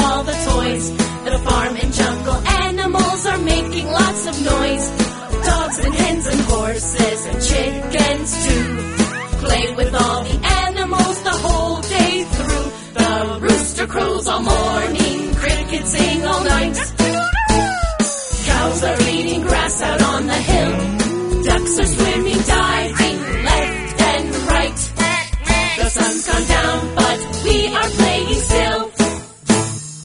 all the toys. The farm and jungle animals are making lots of noise. Dogs and hens and horses and chickens too. Play with all the animals the whole day through. The rooster crows all morning, crickets sing all night.